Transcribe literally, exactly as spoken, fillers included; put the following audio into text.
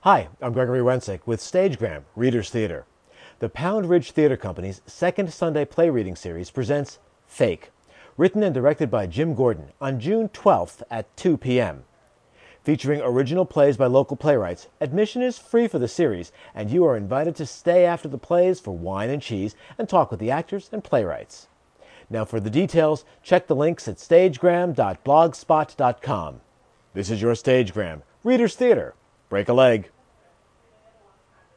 Hi, I'm Gregory Wensick with Stagegram, Reader's Theater. The Pound Ridge Theater Company's second Sunday play reading series presents Fake, written and directed by Jim Gordon on June twelfth at two p.m. Featuring original plays by local playwrights, admission is free for the series, and you are invited to stay after the plays for wine and cheese and talk with the actors and playwrights. Now for the details, check the links at stagegram dot blogspot dot com. This is your Stagegram, Reader's Theater. Break a leg.